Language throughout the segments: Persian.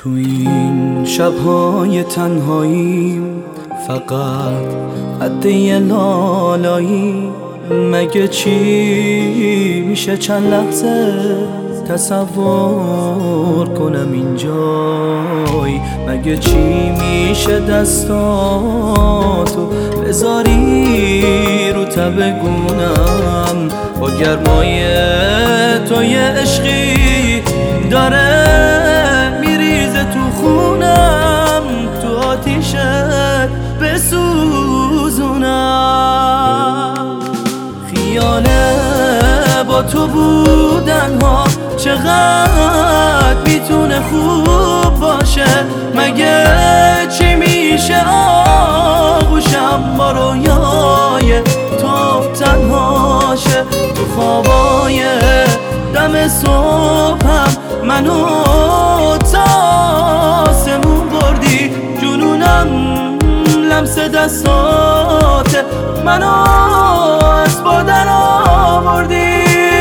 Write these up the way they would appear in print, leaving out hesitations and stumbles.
تو این شب‌های تنهاییم فقط حد یه لالایی. مگه چی میشه چند لحظه تصور کنم اینجای؟ مگه چی میشه دستاتو بذاری رو تبگونم؟ با گرمای تو یه عشقی داره میریزه تو خونم، تو آتیشت بسوزونم. خیاله با تو بودن ها چقدر میتونه خوب باشه. مگه چی میشه آغوشم با رویای تو تنهاشه؟ تو خوابای دم صبحم منو تا آسمون بردی، جنونم لمس دستات منو از با در آوردی.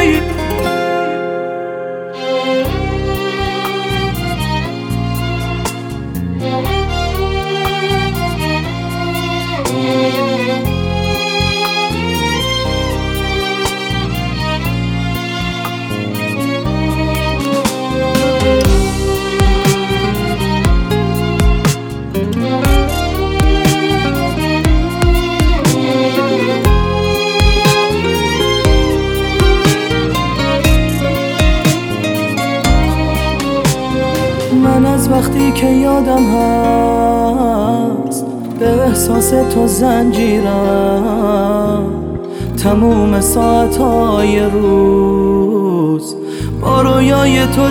من از وقتی که یادم هست به احساس تو زنجیرم، تموم ساعتهای روز با رویای تو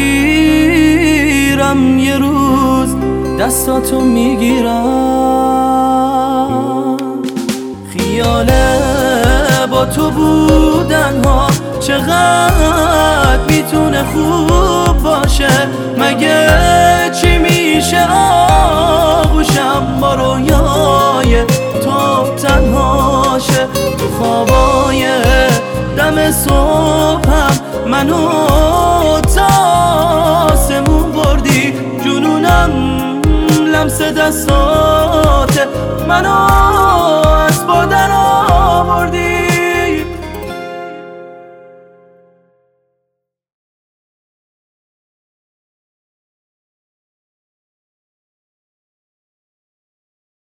درگیرم. یه روز دستاتو میگیرم. خیاله با تو بودن ها چقدر میتونه خوب باشه. مگه چی میشه آغوشم با رویای تو تنهاشه؟ تو خوابای دم صبحم منو تا آسمون بردی، جنونم لمس دستات منو